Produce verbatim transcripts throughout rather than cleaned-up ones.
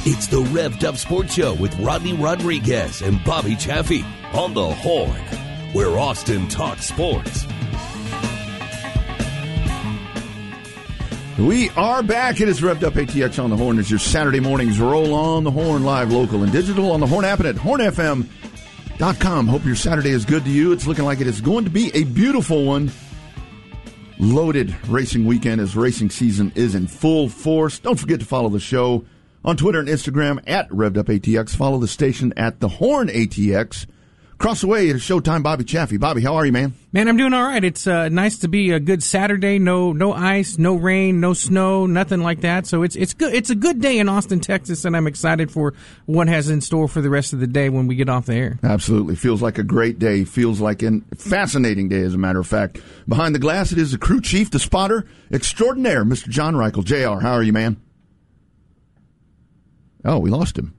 It's the Revved Up Sports Show with Rodney Rodriguez and Bobby Chaffee on the Horn, where Austin talks sports. We are back. It is Revved Up A T X on the Horn as your Saturday mornings roll on the Horn, live, local, and digital on the Horn app and at horn f m dot com. Hope your Saturday is good to you. It's looking like it is going to be a beautiful one. Loaded racing weekend as racing season is in full force. Don't forget to follow the show on Twitter and Instagram at Revved Up A T X. Follow the station at the Horn A T X. Across the way, it is Showtime Bobby Chaffee. Bobby, how are you, man? Man, I'm doing all right. It's uh, nice to be a good Saturday. No, no ice, no rain, no snow, nothing like that. So it's it's good. It's a good day in Austin, Texas, and I'm excited for what has in store for the rest of the day when we get off the air. Absolutely, feels like a great day. Feels like a fascinating day, as a matter of fact. Behind the glass, it is the crew chief, the spotter extraordinaire, Mister John Reichel. J R, how are you, man? Oh, we lost him.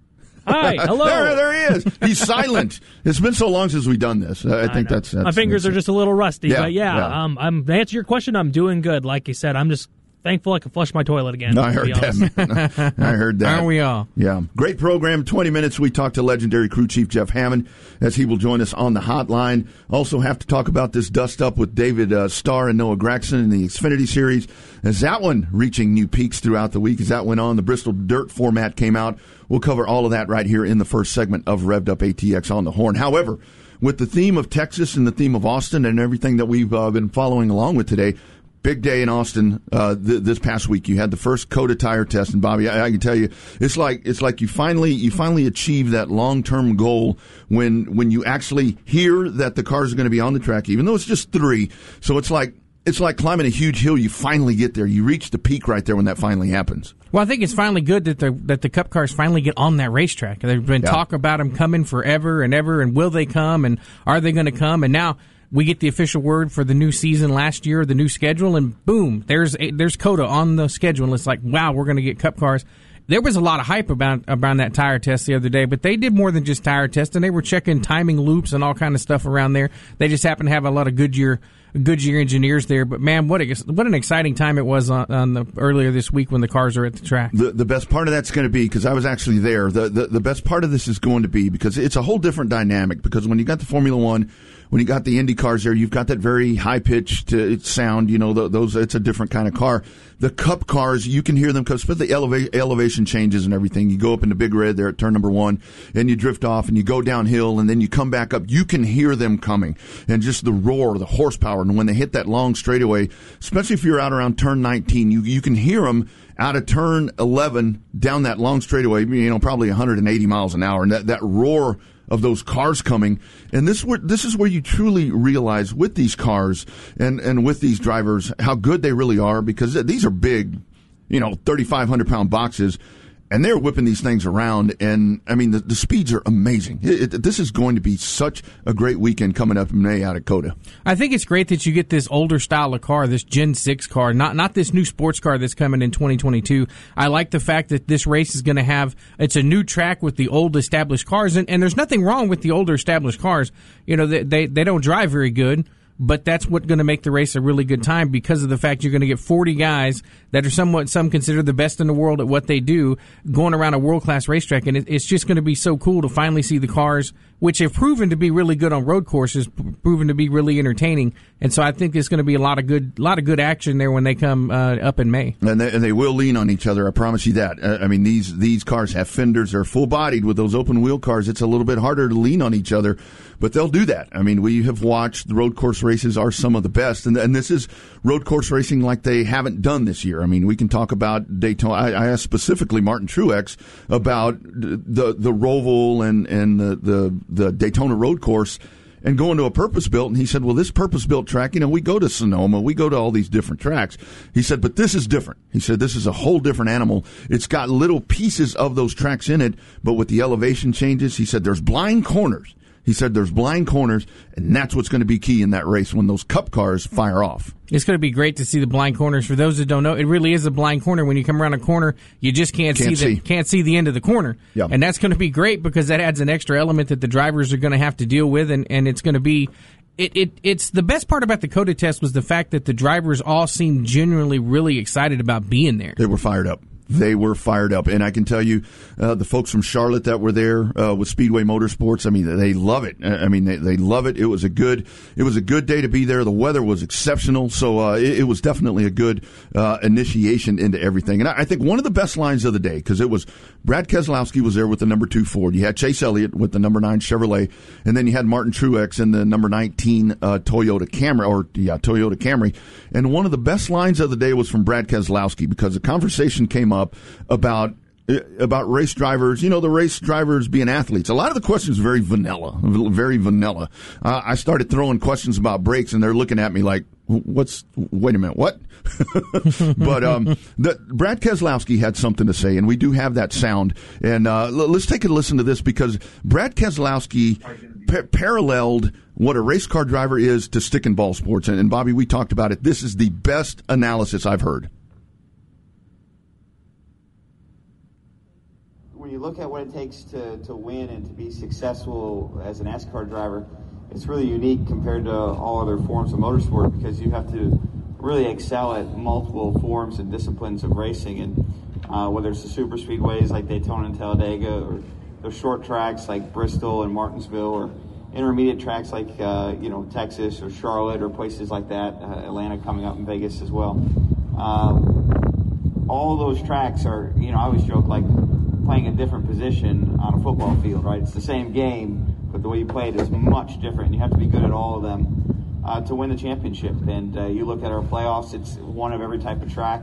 Hi, hello. there, there he is. He's silent. It's been so long since we've done this. I, I think I that's, that's my fingers that's are just a little rusty. Yeah, but yeah, yeah. Um, I'm to answer your question. I'm doing good. Like you said, I'm just thankful I can flush my toilet again. No, I heard that. I heard that. Aren't we all? Yeah. Great program. twenty minutes. We talk to legendary crew chief Jeff Hammond as he will join us on the hotline. Also have to talk about this dust up with David uh, Starr and Noah Gragson in the Xfinity Series. As that one reaching new peaks throughout the week as that went on, the Bristol Dirt format came out. We'll cover all of that right here in the first segment of Revved Up A T X on the Horn. However, with the theme of Texas and the theme of Austin and everything that we've uh, been following along with today, big day in Austin uh, th- this past week. You had the first COTA tire test, and Bobby, I-, I can tell you, it's like it's like you finally you finally achieve that long term goal when when you actually hear that the cars are going to be on the track, even though it's just three. So it's like it's like climbing a huge hill. You finally get there. You reach the peak right there when that finally happens. Well, I think it's finally good that the that the Cup cars finally get on that racetrack. There's been yeah. talk about them coming forever and ever, and will they come, and are they going to come? And now we get the official word for the new season last year, the new schedule, and boom, there's a, there's COTA on the schedule. And it's like, wow, we're going to get Cup cars. There was a lot of hype about about that tire test the other day, but they did more than just tire testing. They were checking timing loops and all kind of stuff around there. They just happened to have a lot of Goodyear Goodyear engineers there. But man, what a, what an exciting time it was on, on the earlier this week when the cars are at the track. The the best part of that's going to be, because I was actually there. The, the the best part of this is going to be because it's a whole different dynamic. Because when you got the Formula One, when you got the Indy cars there, you've got that very high pitched uh, sound. You know, those it's a different kind of car. The Cup cars, you can hear them because the eleva- elevation changes and everything. You go up into Big Red there at turn number one, and you drift off, and you go downhill, and then you come back up. You can hear them coming, and just the roar, the horsepower, and when they hit that long straightaway, especially if you're out around turn nineteen, you you can hear them out of turn eleven down that long straightaway. You know, probably one hundred eighty miles an hour, and that that roar of those cars coming. And this where this is where you truly realize with these cars and, and with these drivers how good they really are, because these are big, you know, thirty-five hundred pound boxes, and they're whipping these things around. And, I mean, the, the speeds are amazing. It, it, this is going to be such a great weekend coming up in May out at COTA. I think it's great that you get this older style of car, this Gen six car, not not this new sports car that's coming in twenty twenty-two. I like the fact that this race is going to have, it's a new track with the old established cars, and, and there's nothing wrong with the older established cars. You know, they, they, they don't drive very good, but that's what's going to make the race a really good time because of the fact you're going to get forty guys that are somewhat, some consider the best in the world at what they do, going around a world-class racetrack. And it, it's just going to be so cool to finally see the cars, which have proven to be really good on road courses, proven to be really entertaining. And so I think there's going to be a lot of good, lot of good action there when they come uh, up in May. And they, and they will lean on each other. I promise you that. Uh, I mean, these these cars have fenders. They're full-bodied. With those open-wheel cars, it's a little bit harder to lean on each other, but they'll do that. I mean, we have watched the road course races are some of the best, and and this is road course racing like they haven't done this year. I mean, we can talk about Daytona. I, I asked specifically Martin Truex about the the Roval and and the the, the Daytona road course, and going to a purpose-built, and he said, well, this purpose-built track, you know, we go to Sonoma, we go to all these different tracks. He said, but this is different. He said, this is a whole different animal. It's got little pieces of those tracks in it, but with the elevation changes, he said, there's blind corners. He said there's blind corners, and that's what's going to be key in that race when those Cup cars fire off. It's going to be great to see the blind corners. For those that don't know, it really is a blind corner. When you come around a corner, you just can't, can't see, the, see can't see the end of the corner. Yep. And that's going to be great because that adds an extra element that the drivers are going to have to deal with, and, and it's going to be it, it it's the best part about the COTA test was the fact that the drivers all seemed genuinely really excited about being there. They were fired up. they were fired up. And I can tell you, uh, the folks from Charlotte that were there uh, with Speedway Motorsports, I mean, they love it. I mean, they, they love it. It was a good, it was a good day to be there. The weather was exceptional, so uh, it, it was definitely a good uh, initiation into everything. And I, I think one of the best lines of the day, because it was Brad Keselowski was there with the number two Ford. You had Chase Elliott with the number nine Chevrolet, and then you had Martin Truex in the number nineteen uh, Toyota Camry, or yeah, Toyota Camry. And one of the best lines of the day was from Brad Keselowski, because the conversation came up about about race drivers, you know, the race drivers being athletes. A lot of the questions are very vanilla, very vanilla. Uh, I started throwing questions about brakes, and they're looking at me like, what's, wait a minute, what? But um, the, Brad Keselowski had something to say, and we do have that sound. And uh, l- let's take a listen to this, because Brad Keselowski pa- paralleled what a race car driver is to stick and ball sports. And, and Bobby, we talked about it. This is the best analysis I've heard. When you look at what it takes to, to win and to be successful as an NASCAR driver, it's really unique compared to all other forms of motorsport, because you have to really excel at multiple forms and disciplines of racing. And uh, whether it's the super speedways like Daytona and Talladega, or the short tracks like Bristol and Martinsville, or intermediate tracks like uh, you know Texas or Charlotte or places like that, uh, Atlanta coming up in Vegas as well. Um, all of those tracks are, you know, I always joke like playing a different position on a football field, right? It's the same game, but the way you play it is much different. You have to be good at all of them uh, to win the championship. And uh, you look at our playoffs, it's one of every type of track.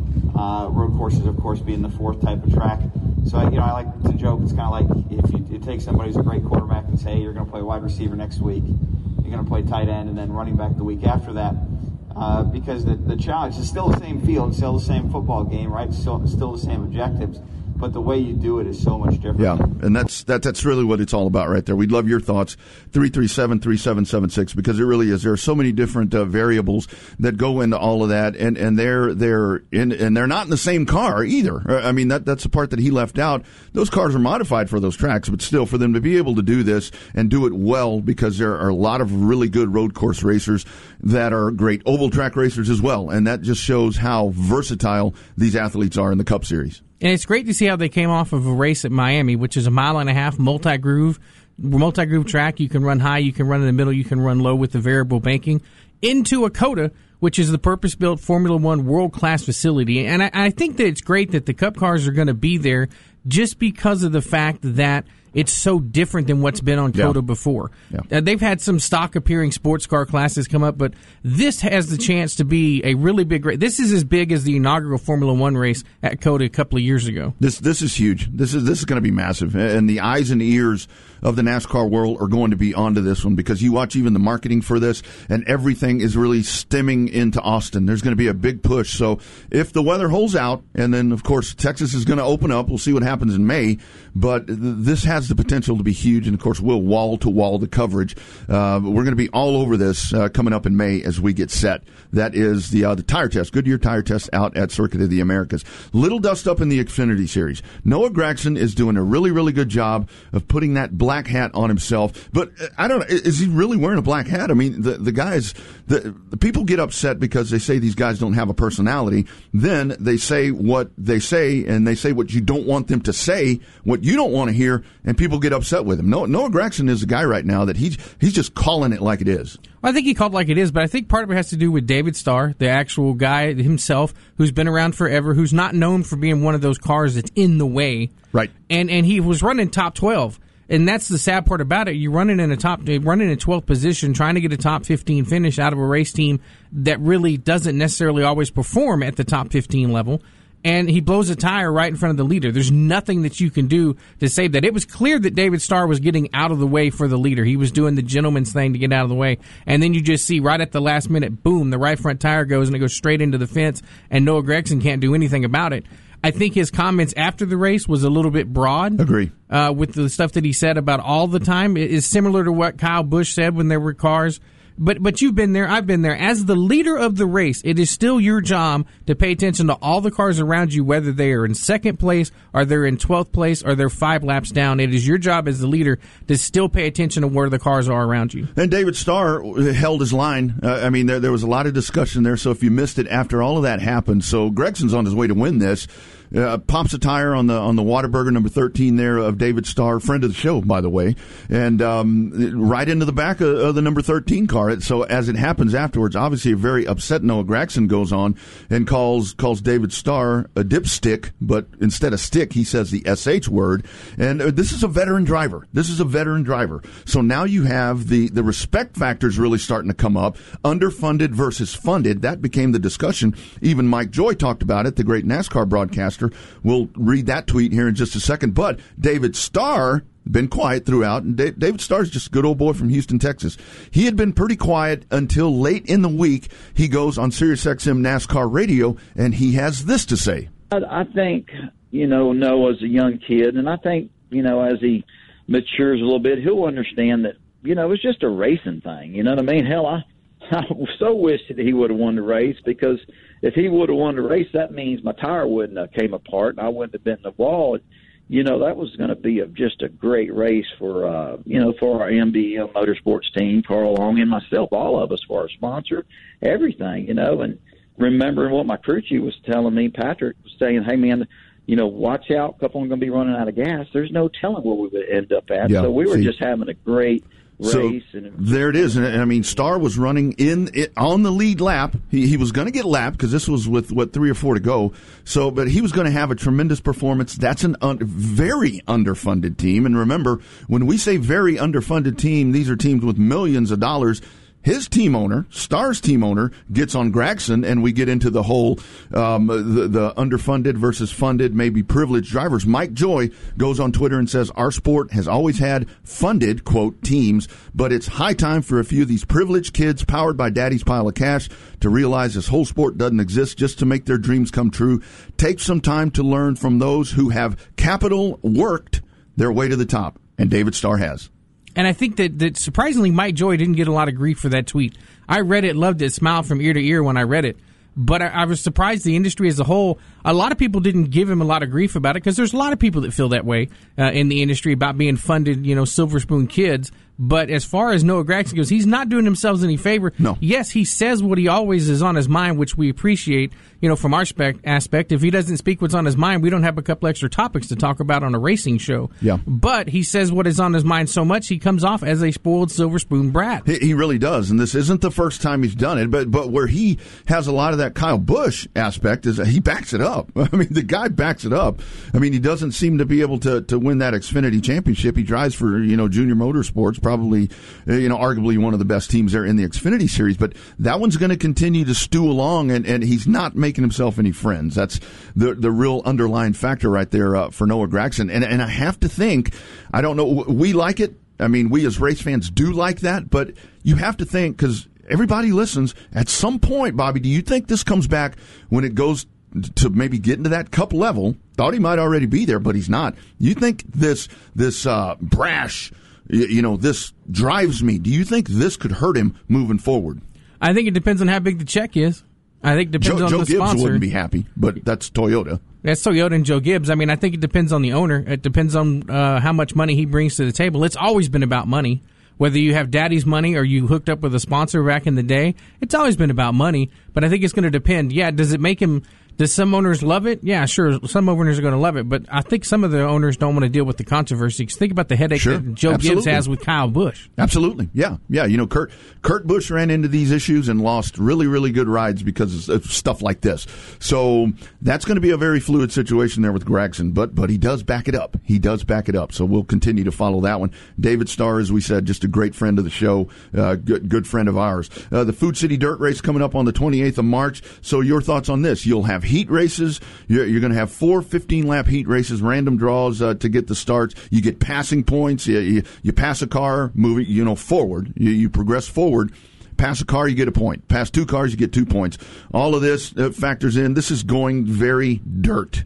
Uh, road courses, of course, being the fourth type of track. So, you know, I like to joke, it's kind of like if you, you take somebody who's a great quarterback and say, hey, you're going to play wide receiver next week, you're going to play tight end, and then running back the week after that. Uh, because the, the challenge is still the same field, it's still the same football game, right? It's still, still the same objectives. But the way you do it is so much different. Yeah, and that's that, that's really what it's all about right there. We'd love your thoughts, three three seven, three seven seven six, because it really is. There are so many different uh, variables that go into all of that, and, and they're they're in and they're not in the same car either. I mean, that that's the part that he left out. Those cars are modified for those tracks, but still, for them to be able to do this and do it well, because there are a lot of really good road course racers that are great oval track racers as well, and that just shows how versatile these athletes are in the Cup Series. And it's great to see how they came off of a race at Miami, which is a mile and a half multi-groove, multi-groove track. You can run high, you can run in the middle, you can run low with the variable banking, into a COTA, which is the purpose-built Formula One world-class facility. And I, I think that it's great that the Cup cars are going to be there just because of the fact that it's so different than what's been on COTA yeah. before. Yeah. Uh, they've had some stock-appearing sports car classes come up, but this has the chance to be a really big race. This is as big as the inaugural Formula One race at COTA a couple of years ago. This this is huge. This is this is going to be massive, and the eyes and ears of the NASCAR world are going to be onto this one, because you watch even the marketing for this, and everything is really stemming into Austin. There's going to be a big push. So if the weather holds out, and then of course Texas is going to open up, we'll see what happens in May. But th- this has the potential to be huge, and of course we'll wall to wall the coverage. Uh, we're going to be all over this uh, coming up in May as we get set. That is the uh, the tire test, Goodyear tire test out at Circuit of the Americas. Little dust up in the Xfinity Series. Noah Gragson is doing a really really good job of putting that black hat on himself. But uh, I don't know, is he really wearing a black hat? I mean, the the guys, the, the people get upset because they say these guys don't have a personality. Then they say what they say, and they say what you don't want them to say, what you don't want to hear, and people get upset with him. Noah, Noah Gragson is a guy right now that he's he's just calling it like it is. Well, I think he called it like it is, but I think part of it has to do with David Starr, the actual guy himself, who's been around forever, who's not known for being one of those cars that's in the way. Right. And and he was running top twelve. And that's the sad part about it. You're running in a top, running in twelfth position, trying to get a top fifteen finish out of a race team that really doesn't necessarily always perform at the top fifteen level. And he blows a tire right in front of the leader. There's nothing that you can do to save that. It was clear that David Starr was getting out of the way for the leader. He was doing the gentleman's thing to get out of the way. And then you just see right at the last minute, boom, the right front tire goes and it goes straight into the fence, and Noah Gragson can't do anything about it. I think his comments after the race was a little bit broad. Agree. Uh, with the stuff that he said about all the time. It is similar to what Kyle Busch said when there were cars. But but you've been there, I've been there. As the leader of the race, it is still your job to pay attention to all the cars around you, whether they are in second place, or they're in twelfth place, or they're five laps down. It is your job as the leader to still pay attention to where the cars are around you. And David Starr held his line. Uh, I mean, there, there was a lot of discussion there, so if you missed it after all of that happened, so Gregson's on his way to win this. uh, pops a tire on the on the Whataburger number thirteen there of David Starr, friend of the show, by the way, and um, right into the back of, of the number thirteen car. So as it happens afterwards, obviously a very upset Noah Gragson goes on and calls calls David Starr a dipstick, but instead of stick, he says the S H word. And uh, this is a veteran driver. This is a veteran driver. So now you have the, the respect factors really starting to come up. Underfunded versus funded. That became the discussion. Even Mike Joy talked about it, the great NASCAR broadcaster. We'll read that tweet here in just a second. But David Starr, been quiet throughout, and David Starr's just a good old boy from Houston, Texas. He had been pretty quiet until late in the week. He goes on SiriusXM NASCAR radio, and he has this to say. I think, you know, Noah's a young kid, and I think, you know, as he matures a little bit, he'll understand that, you know, it's just a racing thing. You know what I mean? Hell, I, I so wish that he would have won the race, because if he would have won the race, that means my tire wouldn't have came apart and I wouldn't have been in the wall. You know, that was going to be a, just a great race for, uh, you know, for our M B M Motorsports team, Carl Long and myself, all of us, for our sponsor, everything, you know. And remembering what my crew chief was telling me, Patrick was saying, hey, man, you know, watch out, a couple of them are going to be running out of gas. There's no telling where we would end up at. Yeah, so we were see. just having a great So race. And there it is. And I mean, Starr was running in it, on the lead lap. He, he was going to get lapped because this was with, what, three or four to go. So, but he was going to have a tremendous performance. That's an un, very underfunded team. And remember, when we say very underfunded team, these are teams with millions of dollars. His team owner, Starr's team owner, gets on Gragson, and we get into the whole um, the, the underfunded versus funded, maybe privileged drivers. Mike Joy goes on Twitter and says, our sport has always had funded, quote, teams, but it's high time for a few of these privileged kids powered by daddy's pile of cash to realize this whole sport doesn't exist just to make their dreams come true. Take some time to learn from those who have capital worked their way to the top, and David Starr has. And I think that, that surprisingly, Mike Joy didn't get a lot of grief for that tweet. I read it, loved it, smiled from ear to ear when I read it. But I, I was surprised the industry as a whole, a lot of people didn't give him a lot of grief about it, because there's a lot of people that feel that way uh, in the industry about being funded, you know, silver spoon kids. But as far as Noah Gragson goes, he's not doing himself any favor. No. Yes, he says what he always is on his mind, which we appreciate, you know, from our spec- aspect. If he doesn't speak what's on his mind, we don't have a couple extra topics to talk about on a racing show. Yeah. But he says what is on his mind so much, he comes off as a spoiled silver spoon brat. He, he really does, and this isn't the first time he's done it, but but where he has a lot of that Kyle Busch aspect is that he backs it up. I mean, the guy backs it up. I mean, he doesn't seem to be able to, to win that Xfinity championship. He drives for, you know, Junior Motorsports, probably, you know, arguably one of the best teams there in the Xfinity series, but that one's going to continue to stew along, and, and he's not making himself any friends. That's the the real underlying factor right there uh, for Noah Gragson. And, and I have to think, I don't know, we like it. I mean, we as race fans do like that, but you have to think, because everybody listens, at some point, Bobby, do you think this comes back when it goes to maybe get into that cup level? Thought he might already be there, but he's not. You think this, this uh, brash, you know, this drives me, do you think this could hurt him moving forward? I think it depends on how big the check is. I think it depends Joe, on Joe the Gibbs sponsor. wouldn't be happy, but that's Toyota. That's Toyota and Joe Gibbs. I mean, I think it depends on the owner. It depends on uh, how much money he brings to the table. It's always been about money. Whether you have daddy's money or you hooked up with a sponsor back in the day, it's always been about money. But I think it's going to depend. Yeah, does it make him... Does some owners love it? Yeah, sure. Some owners are going to love it, but I think some of the owners don't want to deal with the controversy. Think about the headache Sure, that Joe absolutely. Gibbs has with Kyle Busch. Absolutely. Yeah. Yeah. You know, Kurt, Kurt Busch ran into these issues and lost really, really good rides because of stuff like this. So that's going to be a very fluid situation there with Gragson, but, but he does back it up. He does back it up. So we'll continue to follow that one. David Starr, as we said, just a great friend of the show, uh, good, good friend of ours. Uh, the Food City Dirt Race coming up on the twenty-eighth of March. So your thoughts on this? You'll have heat races. You're, you're going to have four fifteen-lap heat races, random draws uh, to get the starts. You get passing points. You, you, you pass a car, moving, you know, forward. You, you progress forward. Pass a car, you get a point. Pass two cars, you get two points. All of this uh, factors in. This is going very dirt.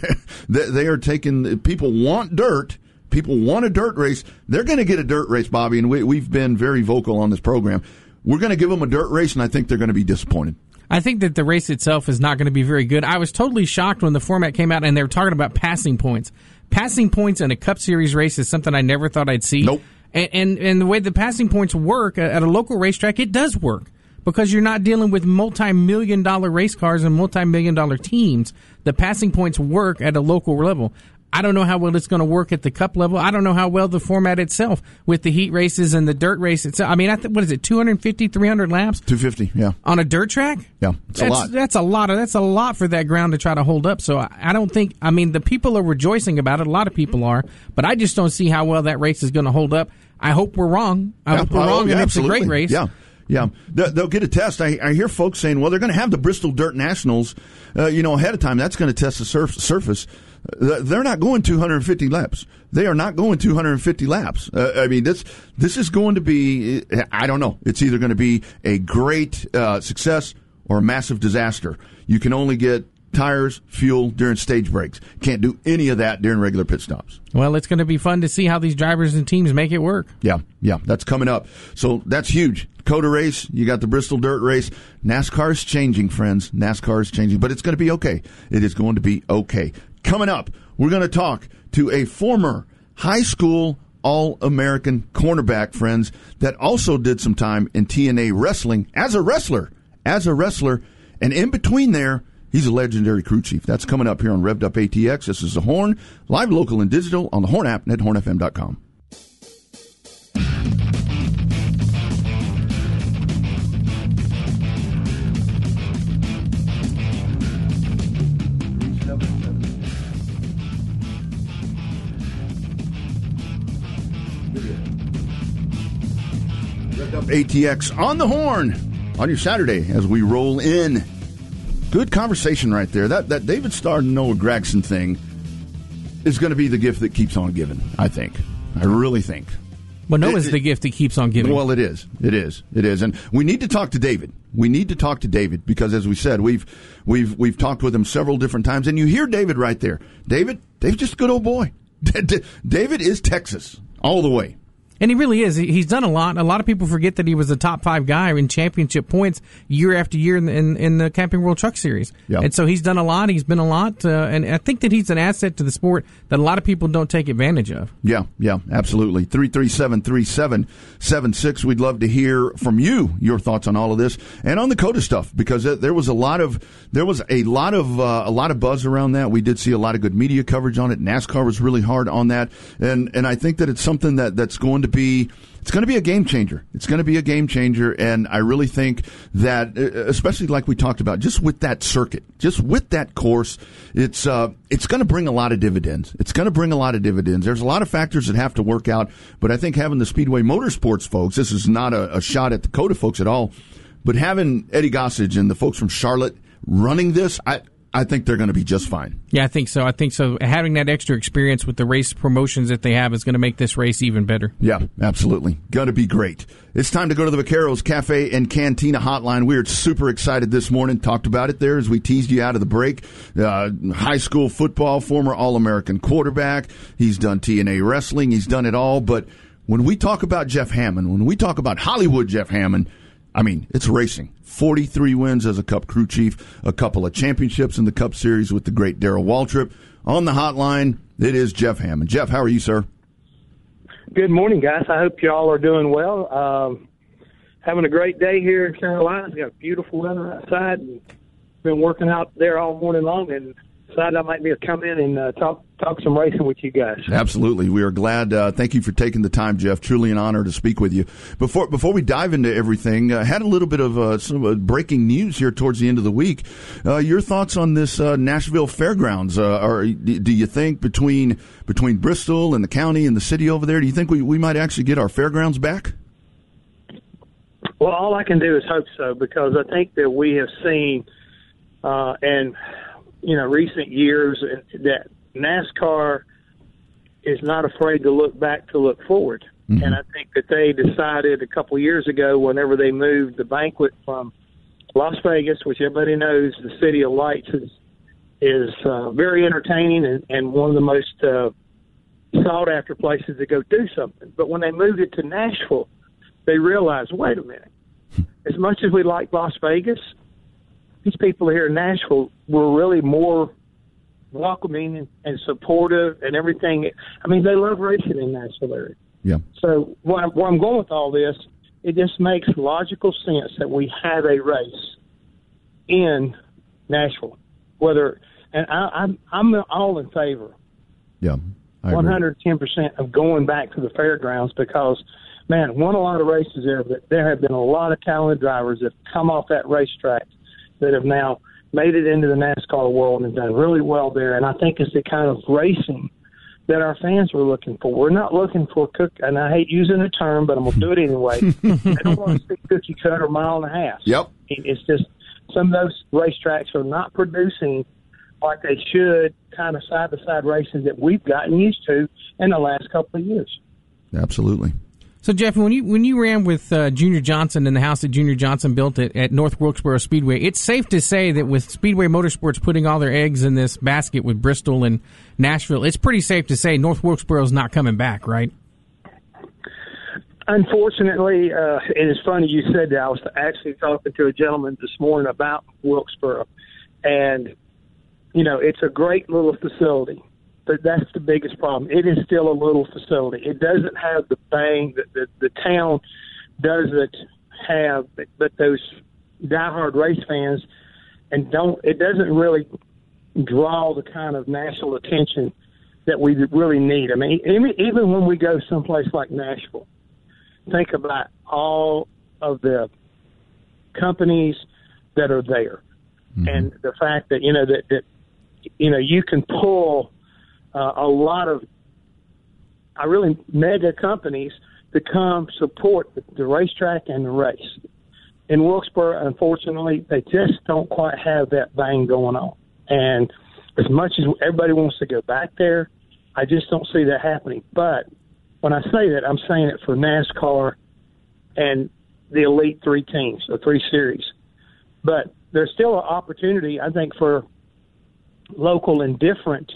They are taking, people want dirt. People want a dirt race. They're going to get a dirt race, Bobby, and we, we've been very vocal on this program. We're going to give them a dirt race, and I think they're going to be disappointed. I think that the race itself is not going to be very good. I was totally shocked when the format came out and they were talking about passing points. Passing points in a Cup Series race is something I never thought I'd see. Nope. And, and, and the way the passing points work at a local racetrack, it does work. because you're not dealing with multi-million dollar race cars and multi-million dollar teams. The passing points work at a local level. I don't know how well it's going to work at the Cup level. I don't know how well the format itself with the heat races and the dirt race itself. I mean, I th- what is it, two fifty, three hundred laps? two fifty, yeah. On a dirt track? Yeah, it's that's, a lot. That's a lot. Of, that's a lot for that ground to try to hold up. So I, I don't think, I mean, the people are rejoicing about it. A lot of people are. But I just don't see how well that race is going to hold up. I hope we're wrong. I yeah, hope we're oh, wrong, yeah, and absolutely. it's a great race. Yeah. Yeah, they'll get a test. I, I hear folks saying, well, they're going to have the Bristol Dirt Nationals, uh, you know, ahead of time. That's going to test the surf- surface. Uh, they're not going two hundred fifty laps. They are not going two hundred fifty laps. Uh, I mean, this this is going to be, I don't know. It's either going to be a great uh, success or a massive disaster. You can only get tires, fuel during stage breaks. Can't do any of that during regular pit stops. Well, it's going to be fun to see how these drivers and teams make it work. Yeah, yeah, that's coming up. So that's huge. Dakota race, you got the Bristol Dirt race. NASCAR is changing, friends. NASCAR is changing, but it's going to be okay. It is going to be okay. Coming up, we're going to talk to a former high school All-American cornerback, friends, that also did some time in T N A wrestling as a wrestler, as a wrestler, and in between there, he's a legendary crew chief. That's coming up here on Revved Up A T X. This is The Horn, live, local, and digital on the Horn app and at horn f m dot com. Revved Up A T X on the Horn on your Saturday as we roll in. Good conversation right there. That that David Starr and Noah Gragson thing is going to be the gift that keeps on giving, I think. I really think. Well, Noah's It- the gift that keeps on giving. Well, it is. It is. It is. And we need to talk to David. We need to talk to David because, as we said, we've we've we've talked with him several different times, and you hear David right there. David, David's just a good old boy. David is Texas all the way. And he really is. He's done a lot. A lot of people forget that he was a top five guy in championship points year after year in the, in, in the Camping World Truck Series. Yep. And so he's done a lot. He's been a lot. Uh, and I think that he's an asset to the sport that a lot of people don't take advantage of. Yeah, yeah, absolutely. three three seven, three seven seven six. We'd love to hear from you, your thoughts on all of this and on the COTA stuff, because there was a lot of there was a lot of uh, a lot of buzz around that. We did see a lot of good media coverage on it. NASCAR was really hard on that, and and I think that it's something that that's going to be. It's going to be a game changer. It's going to be a game changer, and I really think that, especially like we talked about, just with that circuit, just with that course, it's uh, it's going to bring a lot of dividends. It's going to bring a lot of dividends. There's a lot of factors that have to work out, but I think having the Speedway Motorsports folks, this is not a, a shot at the COTA folks at all, but having Eddie Gossage and the folks from Charlotte running this, I. I think they're going to be just fine. Yeah, I think so. I think so. Having that extra experience with the race promotions that they have is going to make this race even better. Yeah, absolutely. Going to be great. It's time to go to the Vaqueros Cafe and Cantina hotline. We are super excited this morning. Talked about it there as we teased you out of the break. Uh, high school football, former All-American quarterback. He's done T N A wrestling. He's done it all. But when we talk about Jeff Hammond, when we talk about Hollywood Jeff Hammond, I mean, it's racing. forty-three wins as a Cup crew chief, a couple of championships in the Cup Series with the great Darrell Waltrip. On the hotline, it is Jeff Hammond. Jeff, how are you, sir? Good morning, guys. I hope you all are doing well. Um, having a great day here in Carolina. It's got beautiful weather outside. And been working out there all morning long, and decided I might be able to come in and uh, talk talk some racing with you guys. Absolutely. We are glad. Uh, thank you for taking the time, Jeff. Truly an honor to speak with you. Before before we dive into everything, uh, had a little bit of uh, some uh, breaking news here towards the end of the week. Uh, your thoughts on this uh, Nashville Fairgrounds? Uh, are, do you think between between Bristol and the county and the city over there, do you think we, we might actually get our fairgrounds back? Well, all I can do is hope so, because I think that we have seen uh, in you know recent years that NASCAR is not afraid to look back to look forward. Mm-hmm. And I think that they decided a couple of years ago, whenever they moved the banquet from Las Vegas, which everybody knows the City of Lights is, is uh, very entertaining and, and one of the most uh, sought-after places to go do something. But when they moved it to Nashville, they realized, wait a minute, as much as we like Las Vegas, these people here in Nashville were really more welcoming and, and supportive and everything. I mean, they love racing in Nashville area. Yeah. So where I'm, where I'm going with all this it just makes logical sense that we have a race in Nashville. Whether and I, I'm I'm all in favor. Yeah, one hundred ten percent of going back to the fairgrounds because, man, won a lot of races there, but there have been a lot of talented drivers that have come off that racetrack that have now made it into the NASCAR world and done really well there. And I think it's the kind of racing that our fans were looking for. We're not looking for cook, and I hate using the term, but I'm going to do it anyway. They don't want to see cookie cutter mile and a half. Yep. It's just some of those racetracks are not producing like they should, kind of side-by-side races that we've gotten used to in the last couple of years. Absolutely. So, Jeff, when you when you ran with uh, Junior Johnson in the house that Junior Johnson built at, at North Wilkesboro Speedway, it's safe to say that with Speedway Motorsports putting all their eggs in this basket with Bristol and Nashville, it's pretty safe to say North Wilkesboro's not coming back, right? Unfortunately, uh, it is funny you said that. I was actually talking to a gentleman this morning about Wilkesboro, and, you know, it's a great little facility. But that's the biggest problem. It is still a little facility. It doesn't have the bang that the, the town doesn't have, but, but those diehard race fans, and don't. It doesn't really draw the kind of national attention that we really need. I mean, even, even when we go someplace like Nashville, think about all of the companies that are there, mm-hmm. and the fact that you know that, that you know you can pull. Uh, a lot of, I really mega companies to come support the, the racetrack and the race. In Wilkesboro, unfortunately, they just don't quite have that bang going on. And as much as everybody wants to go back there, I just don't see that happening. But when I say that, I'm saying it for NASCAR and the Elite Three teams, the three series. But there's still an opportunity, I think, for local and different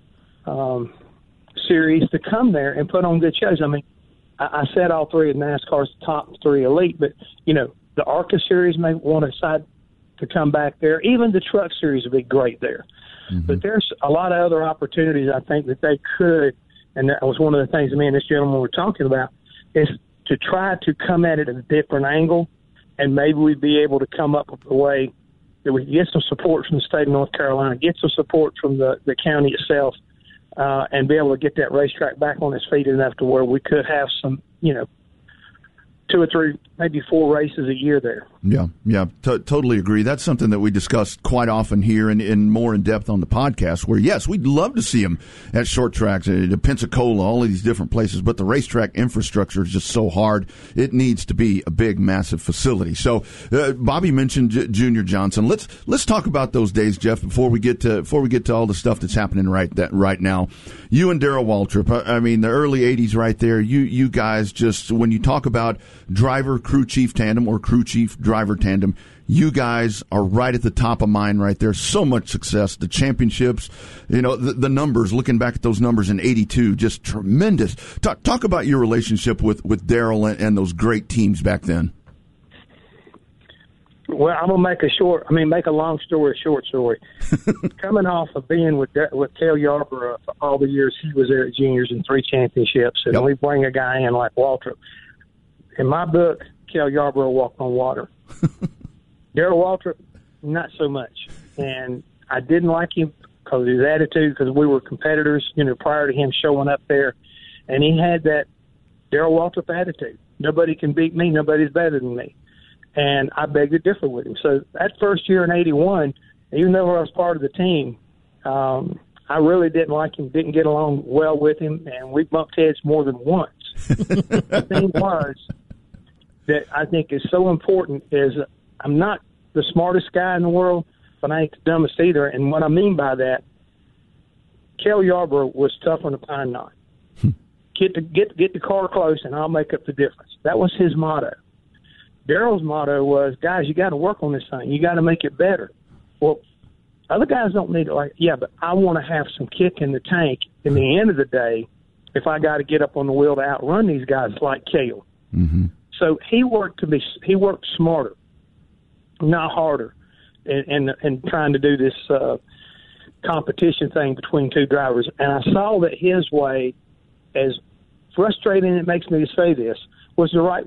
Um, series to come there and put on good shows. I mean, I, I said all three of NASCAR's top three elite, but, you know, the ARCA series may want to decide to come back there. Even the truck series would be great there. Mm-hmm. But there's a lot of other opportunities I think that they could, and that was one of the things me and this gentleman were talking about, is to try to come at it at a different angle, and maybe we'd be able to come up with a way that we get some support from the state of North Carolina, get some support from the, the county itself, Uh, and be able to get that racetrack back on its feet enough to where we could have some, you know, two or three, maybe four races a year there. Yeah, yeah, t- totally agree. That's something that we discuss quite often here and, and more in depth on the podcast, where, yes, we'd love to see them at short tracks, at Pensacola, all of these different places, but the racetrack infrastructure is just so hard. It needs to be a big, massive facility. So uh, Bobby mentioned J- Junior Johnson. Let's let's talk about those days, Jeff, before we get to before we get to all the stuff that's happening right that right now. You and Darrell Waltrip, I, I mean, the early eighties right there, you, you guys just, when you talk about driver crew chief tandem or crew chief driver tandem, you guys are right at the top of mind right there. So much success, the championships, you know, the, the numbers, looking back at those numbers in eighty-two, just tremendous. Talk, talk about your relationship with, with Darrell and, and those great teams back then. Well, I'm gonna make a short. I mean, make a long story a short story. Coming off of being with with Cale Yarborough for all the years he was there at juniors and three championships, and yep. we bring a guy in like Waltrip. In my book, Cale Yarborough walked on water. Darrell Waltrip, not so much. And I didn't like him because of his attitude, because we were competitors, you know, prior to him showing up there. And he had that Darrell Waltrip attitude. Nobody can beat me. Nobody's better than me. And I begged to differ with him. So that first year in eighty-one, even though I was part of the team, um, I really didn't like him, didn't get along well with him, and we bumped heads more than once. The thing was that I think is so important is I'm not the smartest guy in the world, but I ain't the dumbest either. And what I mean by that, Cale Yarborough was tough on the pine knot. Get the get get the car close, and I'll make up the difference. That was his motto. Darrell's motto was, guys, you got to work on this thing. You got to make it better. Well, other guys don't need it. Like, yeah, but I want to have some kick in the tank. In the end of the day, if I got to get up on the wheel to outrun these guys like Cale. Mm-hmm. So he worked to be. He worked smarter, not harder, and and, and trying to do this uh, competition thing between two drivers. And I saw that his way, as frustrating it makes me to say this, was the right way.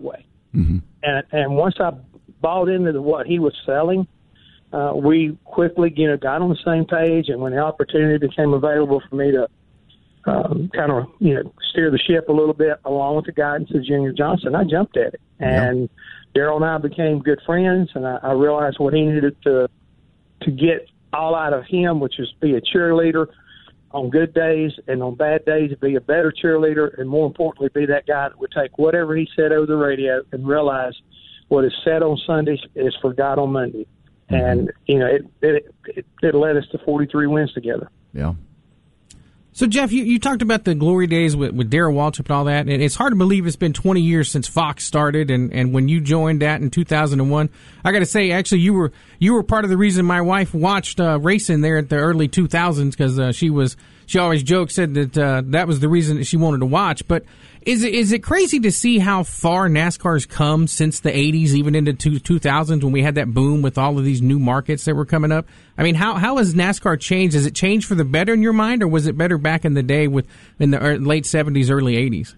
Mm-hmm. And and once I bought into the, what he was selling, uh, we quickly, you know, got on the same page. And when the opportunity became available for me to um, kind of, you know, steer the ship a little bit along with the guidance of Junior Johnson, I jumped at it. And yeah. Daryl and I became good friends, and I, I realized what he needed to to get all out of him, which is be a cheerleader on good days, and on bad days be a better cheerleader, and more importantly, be that guy that would take whatever he said over the radio and realize what is said on Sundays is forgot on Monday. Mm-hmm. And, you know, it, it, it, it led us to forty-three wins together. Yeah. So, Jeff, you, you talked about the glory days with, with Darrell Waltrip and all that, and it's hard to believe it's been twenty years since Fox started, and, and when you joined that in two thousand one, I got to say, actually, you were you were part of the reason my wife watched uh, racing there at the early two thousands, because uh, she was she always joked, said that uh, that was the reason that she wanted to watch. But is it is it crazy to see how far NASCAR's come since the eighties, even into two thousands, when we had that boom with all of these new markets that were coming up? I mean, how how has NASCAR changed? Has it changed for the better in your mind, or was it better back in the day with in the late seventies, early eighties?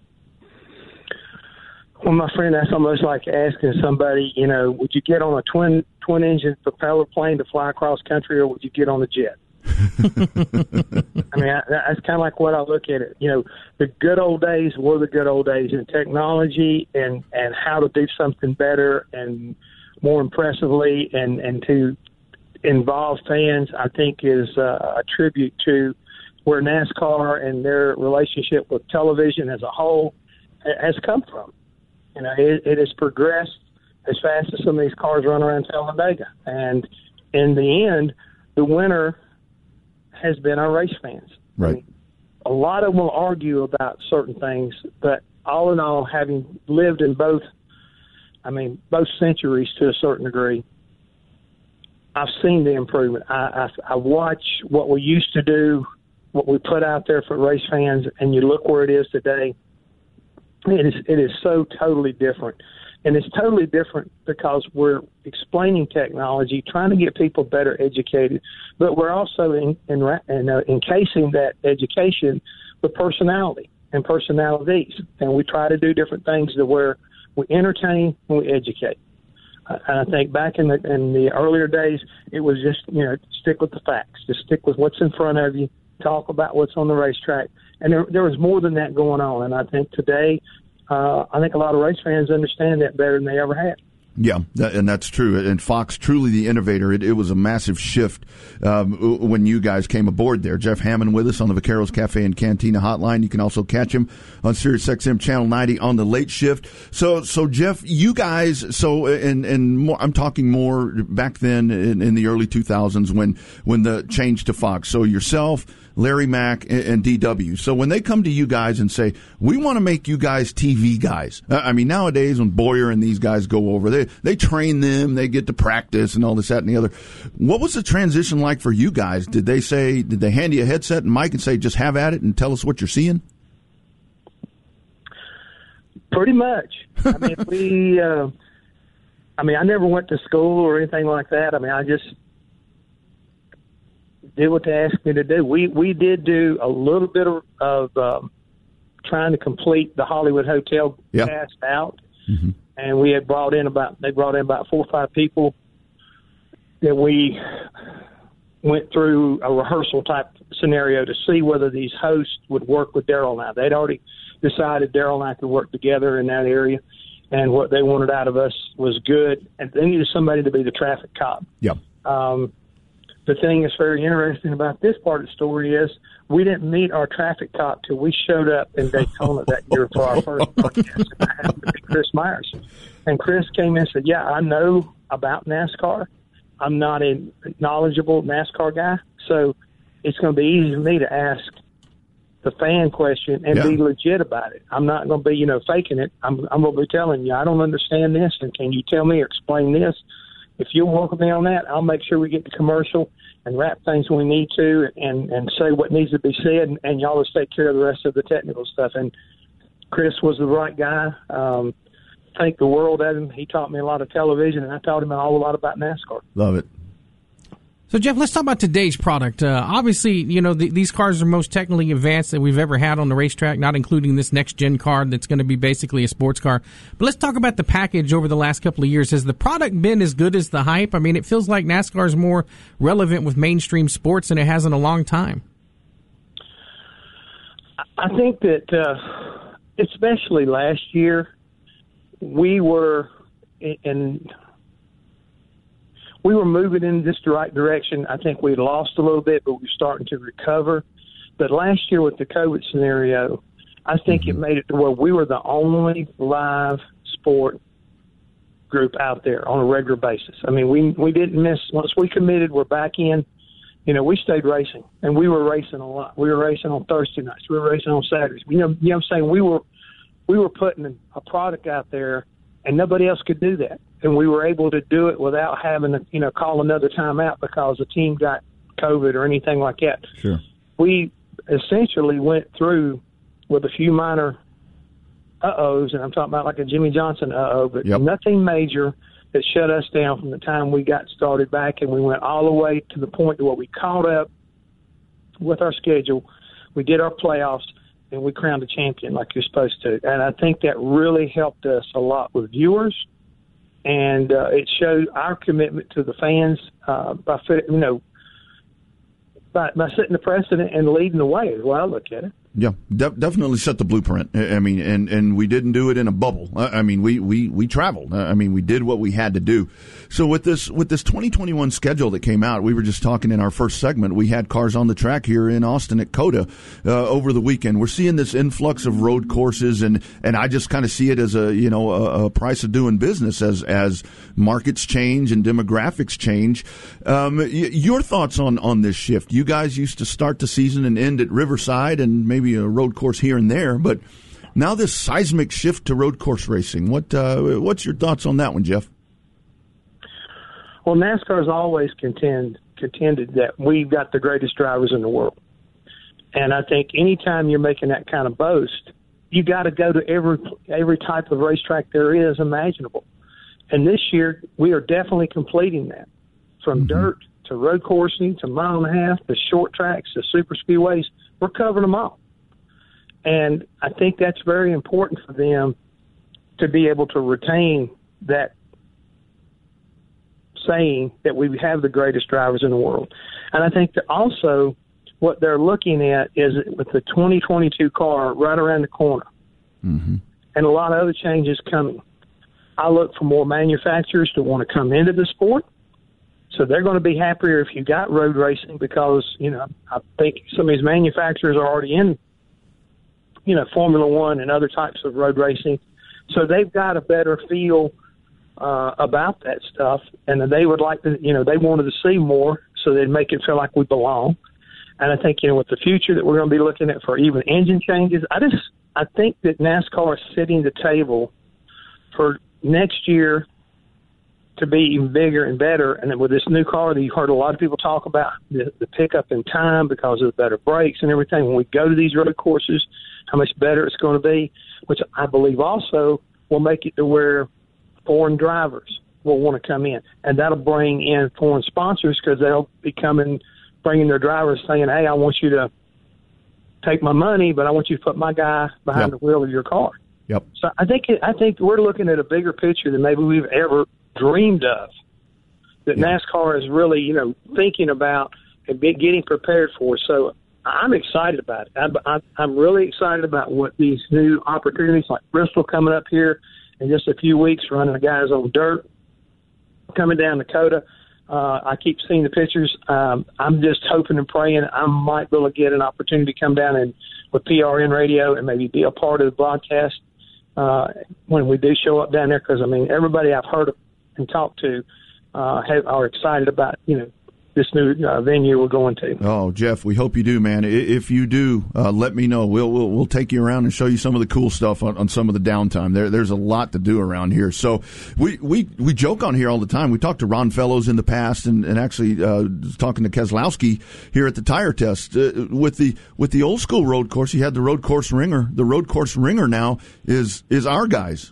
Well, my friend, that's almost like asking somebody, you know, would you get on a twin twin engine propeller plane to fly across country, or would you get on a jet? I mean, I, that's kind of like what I look at it. You know, the good old days were the good old days, and technology and, and how to do something better and more impressively and, and to involve fans, I think is uh, a tribute to where NASCAR and their relationship with television as a whole has come from. You know, it, it has progressed as fast as some of these cars run around Talladega. And in the end, the winner has been our race fans. Right. I mean, a lot of them will argue about certain things, but all in all, having lived in both, I mean, both centuries to a certain degree, I've seen the improvement. I, I, I watch what we used to do, what we put out there for race fans, and you look where it is today. It is it is so totally different. And it's totally different because we're explaining technology, trying to get people better educated, but we're also in, in, in, uh, encasing that education with personality and personalities. And we try to do different things to where we entertain and we educate. Uh, and I think back in the, in the earlier days, it was just, you know, stick with the facts, just stick with what's in front of you, talk about what's on the racetrack. And there, there was more than that going on. And I think today, Uh, I think a lot of race fans understand that better than they ever had. Yeah, that, and that's true. And Fox, truly the innovator. It, it was a massive shift um, when you guys came aboard there. Jeff Hammond with us on the Vaqueros Cafe and Cantina hotline. You can also catch him on Sirius X M Channel ninety on the late shift. So, so Jeff, you guys, so, and, and more, I'm talking more back then in, in the early two thousands when, when the change to Fox. So yourself, Larry Mack, and D W. So when they come to you guys and say, we want to make you guys T V guys. I mean, nowadays when Boyer and these guys go over, they, they train them, they get to practice and all this, that, and the other. What was the transition like for you guys? Did they say, did they hand you a headset and mic and say, just have at it and tell us what you're seeing? Pretty much. I mean, we, uh, I mean, I never went to school or anything like that. I mean, I just did what they asked me to do. We we did do a little bit of, of um, trying to complete the Hollywood Hotel yeah. cast out, mm-hmm. and we had brought in about they brought in about four or five people that we went through a rehearsal type scenario to see whether these hosts would work with Darrell and I. They'd already decided Darrell and I could work together in that area, and what they wanted out of us was good, and they needed somebody to be the traffic cop. Yeah. Um, The thing that's very interesting about this part of the story is we didn't meet our traffic cop till we showed up in Daytona that year for our first broadcast. And I happened to be Chris Myers. And Chris came in and said, yeah, I know about NASCAR. I'm not a knowledgeable NASCAR guy, so it's going to be easy for me to ask the fan question and yeah. be legit about it. I'm not going to be, you know, faking it. I'm, I'm going to be telling you, I don't understand this, and can you tell me or explain this? If you'll work with me on that, I'll make sure we get the commercial and wrap things when we need to and, and say what needs to be said, and, and y'all just take care of the rest of the technical stuff. And Chris was the right guy. Um, think the world of him. He taught me a lot of television, and I taught him a whole lot about NASCAR. Love it. So, Jeff, let's talk about today's product. Uh, obviously, you know, the, these cars are most technically advanced that we've ever had on the racetrack, not including this next-gen car that's going to be basically a sports car. But let's talk about the package over the last couple of years. Has the product been as good as the hype? I mean, it feels like NASCAR is more relevant with mainstream sports than it has in a long time. I think that, uh, especially last year, we were in – we were moving in this right direction. I think we lost a little bit, but we were starting to recover. But last year with the COVID scenario, I think mm-hmm. it made it to where we were the only live sport group out there on a regular basis. I mean, we we didn't miss. Once we committed, we're back in. You know, we stayed racing, and we were racing a lot. We were racing on Thursday nights. We were racing on Saturdays. You know, you know what I'm saying? We were, we were putting a product out there, and nobody else could do that. And we were able to do it without having to, you know, call another timeout because the team got COVID or anything like that. Sure. We essentially went through with a few minor uh-ohs, and I'm talking about like a Jimmy Johnson uh-oh, but yep. nothing major that shut us down from the time we got started back, and we went all the way to the point where we caught up with our schedule. We did our playoffs, and we crowned a champion like you're supposed to. And I think that really helped us a lot with viewers. And uh, it showed our commitment to the fans uh, by, you know, by, by setting the precedent and leading the way, is the way I look at it. Yeah, de- definitely set the blueprint. I mean, and, and we didn't do it in a bubble. I mean, we, we, we traveled. I mean, we did what we had to do. So with this with this twenty twenty-one schedule that came out, we were just talking in our first segment, we had cars on the track here in Austin at COTA uh, over the weekend. We're seeing this influx of road courses, and, and I just kind of see it as a, you know, a, a price of doing business as as markets change and demographics change. Um, y- your thoughts on, on this shift? You guys used to start the season and end at Riverside and maybe a road course here and there, but now this seismic shift to road course racing. What uh, what's your thoughts on that one, Jeff? Well, NASCAR has always contend, contended that we've got the greatest drivers in the world. And I think anytime you're making that kind of boast, you got to go to every every type of racetrack there is imaginable. And this year, we are definitely completing that. From mm-hmm. dirt to road coursing to mile and a half to short tracks to super speedways, we're covering them all. And I think that's very important for them to be able to retain that saying that we have the greatest drivers in the world. And I think that also what they're looking at is with the twenty twenty-two car right around the corner mm-hmm. and a lot of other changes coming. I look for more manufacturers to want to come into the sport. So they're going to be happier if you got road racing because, you know, I think some of these manufacturers are already in, you know, Formula One and other types of road racing. So they've got a better feel uh, about that stuff. And they would like to, you know, they wanted to see more so they'd make it feel like we belong. And I think, you know, with the future that we're going to be looking at for even engine changes, I just, I think that NASCAR is setting the table for next year to be even bigger and better. And then with this new car that you've heard a lot of people talk about, the, the pickup in time because of the better brakes and everything, when we go to these road courses, how much better it's going to be, which I believe also will make it to where foreign drivers will want to come in. And that'll bring in foreign sponsors because they'll be coming, bringing their drivers saying, hey, I want you to take my money, but I want you to put my guy behind yep. the wheel of your car. Yep. So I think it, I think we're looking at a bigger picture than maybe we've ever dreamed of, that yeah. NASCAR is really, you know, thinking about and be getting prepared for. So I'm excited about it. I, I, I'm really excited about what these new opportunities like Bristol coming up here in just a few weeks, running the guys on dirt, coming down Dakota. Uh, I keep seeing the pictures. Um, I'm just hoping and praying I might be able to get an opportunity to come down and with P R N radio and maybe be a part of the broadcast uh, when we do show up down there. Because, I mean, everybody I've heard of and talk to uh, have, are excited about, you know, this new uh, venue we're going to. Oh, Jeff, we hope you do, man. If you do, uh, let me know. We'll, we'll we'll take you around and show you some of the cool stuff on, on some of the downtime. There, there's a lot to do around here. So we, we, we joke on here all the time. We talked to Ron Fellows in the past, and, and actually uh, talking to Keselowski here at the tire test uh, with the with the old school road course. He had the road course ringer. The road course ringer now is is our guys.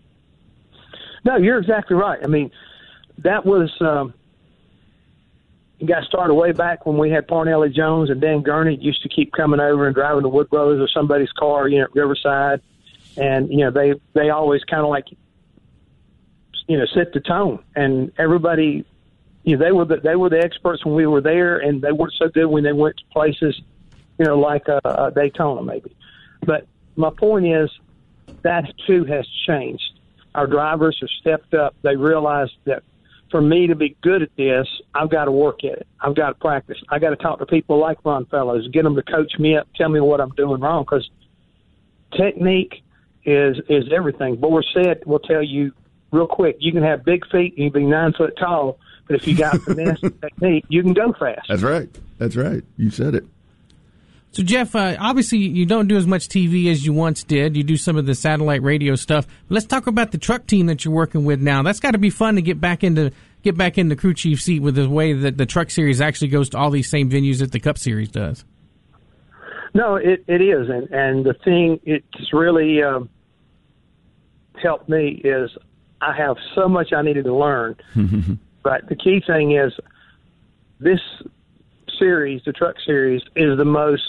No, you're exactly right. I mean, that was. Um, it got started way back when we had Parnelli Jones and Dan Gurney used to keep coming over and driving the Wood Brothers or somebody's car, you know, at Riverside. And, you know, they, they always kind of like, you know, set the tone. And everybody, you know, they were the, they were the experts when we were there, and they weren't so good when they went to places, you know, like uh, uh, Daytona maybe. But my point is that, too, has changed. Our drivers have stepped up. They realized that for me to be good at this, I've got to work at it. I've got to practice. I got to talk to people like Ron Fellows, get them to coach me up, tell me what I'm doing wrong, because technique is is everything. Boris said will tell you real quick, you can have big feet and you can be nine foot tall, but if you got finesse and technique, you can go fast. That's right. That's right. You said it. So, Jeff, uh, obviously you don't do as much T V as you once did. You do some of the satellite radio stuff. Let's talk about the truck team that you're working with now. That's got to be fun to get back into get back in the crew chief seat with the way that the Truck Series actually goes to all these same venues that the Cup Series does. No, it, it is. And, and the thing it's really um, helped me is I have so much I needed to learn. But the key thing is this series, the Truck Series, is the most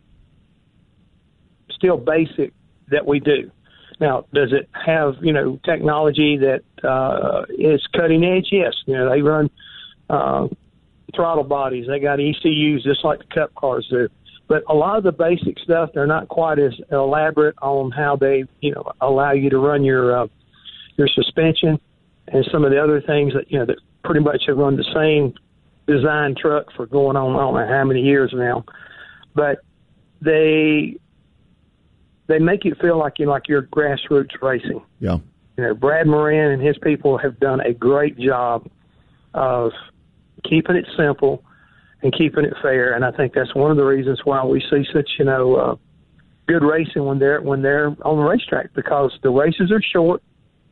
still basic that we do. Now, does it have, you know, technology that uh, is cutting edge? Yes. You know, they run uh, throttle bodies. They got E C Us just like the Cup cars do. But a lot of the basic stuff, they're not quite as elaborate on how they, you know, allow you to run your uh, your suspension and some of the other things that, you know, that pretty much have run the same design truck for going on, I don't know how many years now. But they they make it feel like you like you're grassroots racing. Yeah. You know, Brad Moran and his people have done a great job of keeping it simple and keeping it fair, and I think that's one of the reasons why we see such, you know, uh, good racing when they're when they're on the racetrack, because the races are short,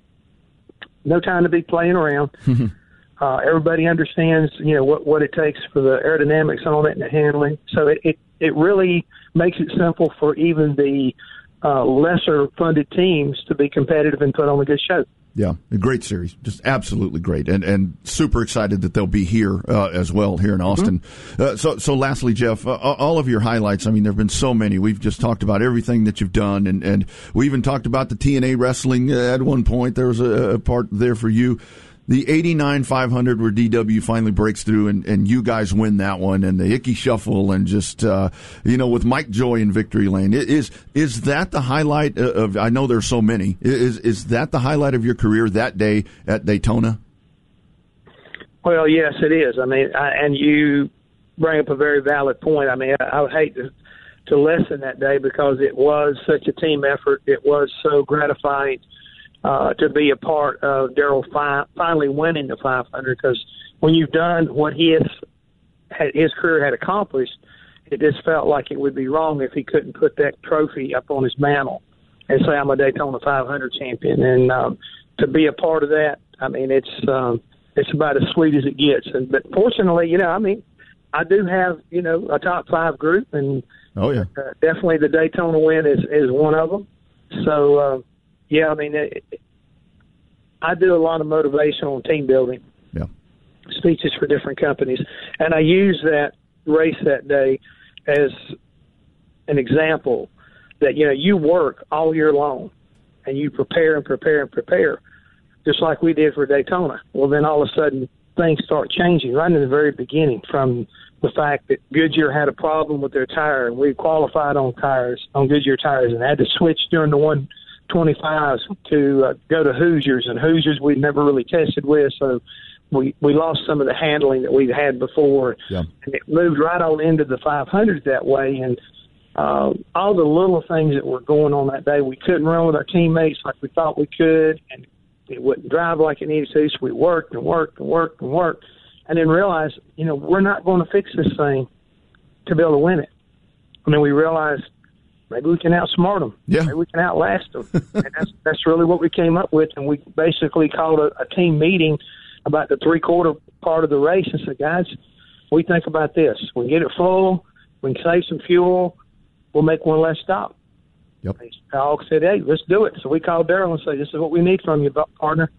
no time to be playing around. uh, everybody understands, you know, what, what it takes for the aerodynamics on it and the handling. So it, it, it really makes it simple for even the uh, lesser funded teams to be competitive and put on a good show. Yeah, a great series, just absolutely great, and and super excited that they'll be here uh, as well here in Austin. Mm-hmm. Uh, so, so lastly, Jeff, uh, all of your highlights. I mean, there have been so many. We've just talked about everything that you've done, and, and we even talked about the T N A wrestling at one point. There was a, a part there for you. The eighty-nine five hundred where D W finally breaks through and, and you guys win that one, and the Icky Shuffle, and just, uh, you know, with Mike Joy in victory lane. Is is that the highlight of, I know there's so many, is is that the highlight of your career that day at Daytona? Well, yes, it is. I mean, I, and you bring up a very valid point. I mean, I, I would hate to, to lessen that day because it was such a team effort. It was so gratifying Uh, to be a part of Darrell fi- finally winning the five hundred, because when you've done what he has, had, his career had accomplished, it just felt like it would be wrong if he couldn't put that trophy up on his mantle and say, I'm a Daytona five hundred champion. And um, to be a part of that, I mean, it's um, it's about as sweet as it gets. And but fortunately, you know, I mean, I do have, you know, a top five group, and oh yeah, uh, definitely the Daytona win is, is one of them. So, uh, yeah, I mean, it, I do a lot of motivational team building yeah. speeches for different companies, and I use that race that day as an example that, you know, you work all year long, and you prepare and prepare and prepare, just like we did for Daytona. Well, then all of a sudden things start changing right in the very beginning, from the fact that Goodyear had a problem with their tire, and we qualified on tires, on Goodyear tires, and had to switch during the one twenty-fives to uh, go to Hoosiers, and Hoosiers we'd never really tested with, so we we lost some of the handling that we'd had before, yeah. and it moved right on into the five hundreds that way, and uh, all the little things that were going on that day, we couldn't run with our teammates like we thought we could, and it wouldn't drive like it needed to, so we worked and worked and worked and worked, and then realized, you know, we're not going to fix this thing to be able to win it. I mean, we realized maybe we can outsmart them. Yeah. Maybe we can outlast them. And that's that's really what we came up with. And we basically called a, a team meeting about the three-quarter part of the race and said, guys, we think about this. We can get it full. We can save some fuel. We'll make one less stop. Yep. They all said, hey, let's do it. So we called Darrell and said, this is what we need from you, partner.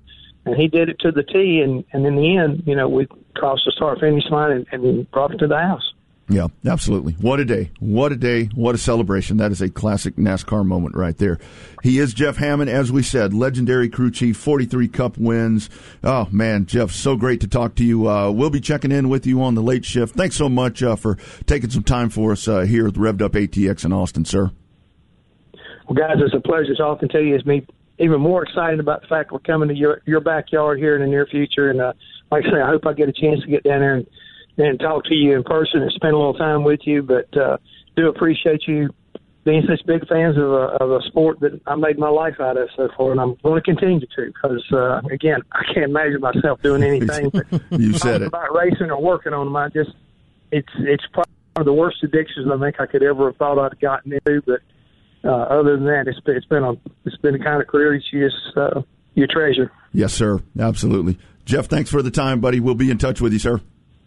and he did it to the T. And, and in the end, you know, we crossed the start finish line and, and brought it to the house. Yeah, absolutely. What a day. What a day. What a celebration. That is a classic NASCAR moment right there. He is Jeff Hammond, as we said, legendary crew chief, forty-three Cup wins. Oh, man, Jeff, so great to talk to you. Uh, we'll be checking in with you on the late shift. Thanks so much uh, for taking some time for us uh, here at the Revved Up A T X in Austin, sir. Well, guys, it's a pleasure to talk to you. It's me even more excited about the fact we're coming to your, your backyard here in the near future. And uh, like I say, I hope I get a chance to get down there and and talk to you in person and spend a little time with you, but uh, do appreciate you being such big fans of a, of a sport that I made my life out of so far, and I'm going to continue to because, uh, again, I can't imagine myself doing anything but you said it. about racing or working on them. I just, it's it's probably one of the worst addictions I think I could ever have thought I'd gotten into, but uh, other than that, it's been, it's been a it's been the kind of career that you just uh, you treasure. Yes, sir. Absolutely. Jeff, thanks for the time, buddy. We'll be in touch with you, sir.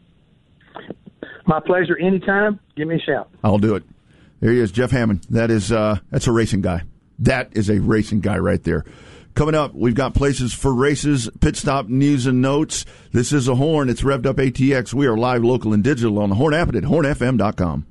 My pleasure. Anytime, give me a shout. I'll do it. There he is, Jeff Hammond. That is, uh, that's a racing guy. That is a racing guy right there. Coming up, we've got places for races, pit stop news and notes. This is a Horn. It's Revved Up A T X. We are live, local, and digital on the Horn app at horn f m dot com.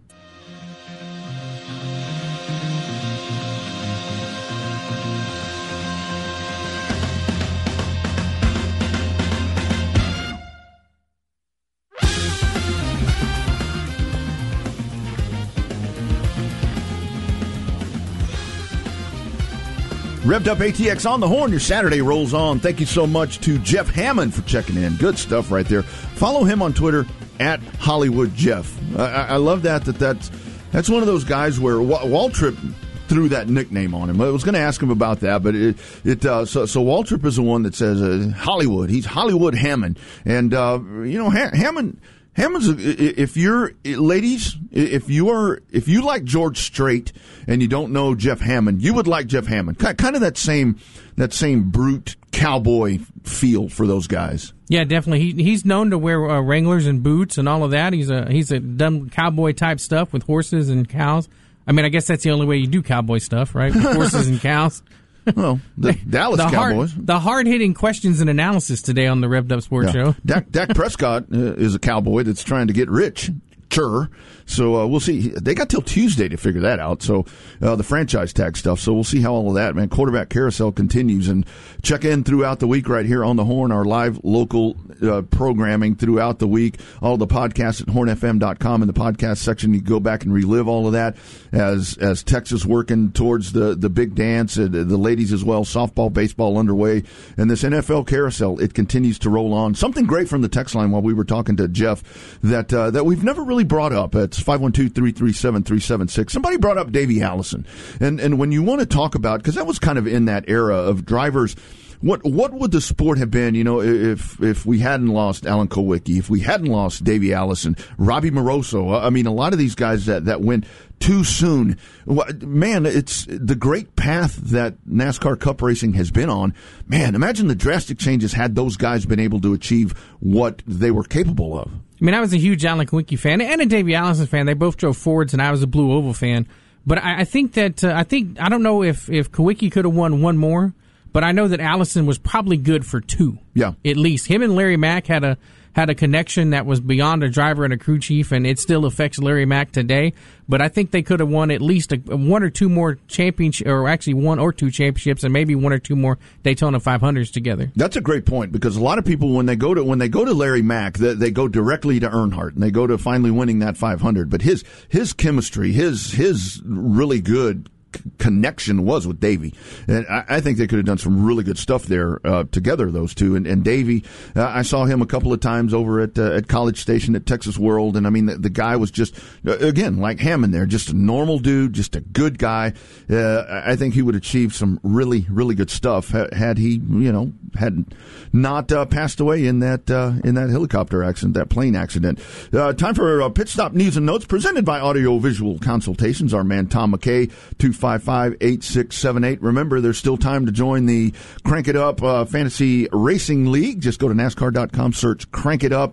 Revved Up A T X on the Horn. Your Saturday rolls on. Thank you so much to Jeff Hammond for checking in. Good stuff right there. Follow him on Twitter at Hollywood Jeff. I, I love that. That that's that's one of those guys where Waltrip threw that nickname on him. I was going to ask him about that, but it it uh, so so Waltrip is the one that says uh, Hollywood. He's Hollywood Hammond, and uh, you know ha- Hammond. Hammond's, if you're, ladies, if you are, if you like George Strait and you don't know Jeff Hammond, you would like Jeff Hammond. Kind of that same, that same brute cowboy feel for those guys. Yeah, definitely. He he's known to wear uh, Wranglers and boots and all of that. He's a he's a done cowboy type stuff with horses and cows. I mean, I guess that's the only way you do cowboy stuff, right? With horses and cows. Well, the Dallas the Cowboys. Hard, the hard-hitting questions and analysis today on the Revved Up Sports yeah. Show. Dak, Dak Prescott uh, is a cowboy that's trying to get rich. Sure. So uh, we'll see. They got till Tuesday to figure that out. So uh, the franchise tag stuff. So we'll see how all of that, man. Quarterback carousel continues, and check in throughout the week right here on the Horn, our live local uh, programming throughout the week. All the podcasts at horn f m dot com in the podcast section. You can go back and relive all of that as as Texas working towards the the big dance. Uh, the ladies as well. Softball, baseball underway, and this N F L carousel. It continues to roll on. Something great from the text line while we were talking to Jeff that uh, that we've never really brought up. It's five one two, three three seven, three seven six. Somebody brought up Davey Allison. And and when you want to talk about, because that was kind of in that era of drivers, what what would the sport have been, you know, if if we hadn't lost Alan Kulwicki, if we hadn't lost Davey Allison, Robbie Moroso? I mean, a lot of these guys that, that went too soon. Man, it's the great path that NASCAR Cup racing has been on. Man, imagine the drastic changes had those guys been able to achieve what they were capable of. I mean, I was a huge Alan Kulwicki fan and a Davey Allison fan. They both drove Fords, and I was a Blue Oval fan. But I, I think that uh, I think I don't know if if Kulwicki could have won one more, but I know that Allison was probably good for two. Yeah, at least him and Larry Mack had a had a connection that was beyond a driver and a crew chief, and it still affects Larry Mack today. But I think they could have won at least a, one or two more championships, or actually one or two championships, and maybe one or two more Daytona five hundreds together. That's a great point, because a lot of people, when they go to when they go to Larry Mack, they, they go directly to Earnhardt, and they go to finally winning that five hundred. But his his chemistry, his his really good connection was with Davey, and I, I think they could have done some really good stuff there uh, together, those two. And, and Davey, uh, I saw him a couple of times over at uh, at College Station at Texas World, and I mean the, the guy was just uh, again like Hammond there, just a normal dude, just a good guy. Uh, I think he would achieve some really really good stuff had he you know had not uh, passed away in that uh, in that helicopter accident, that plane accident. Uh, time for uh, pit stop news and notes presented by Audio Visual Consultations. Our man Tom McKay, two five five, eight six seven eight. Remember, there's still time to join the Crank It Up uh, Fantasy Racing League. Just go to NASCAR dot com, search Crank It Up.